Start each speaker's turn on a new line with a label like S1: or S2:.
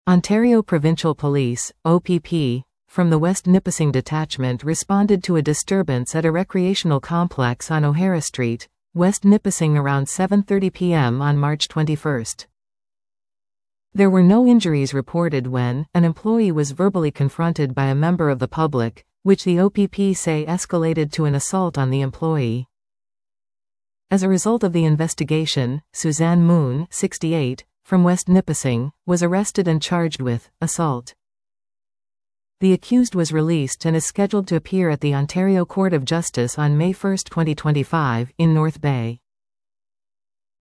S1: Ontario Provincial Police, OPP, from the West Nipissing Detachment responded to a disturbance at a recreational complex on O'Hara Street, West Nipissing around 7:30 p.m. on March 21. There were no injuries reported when an employee was verbally confronted by a member of the public, which the OPP say escalated to an assault on the employee. As a result of the investigation, Suzanne Moon, 68, from West Nipissing, was arrested and charged with assault. The accused was released and is scheduled to appear at the Ontario Court of Justice on May 1, 2025, in North Bay.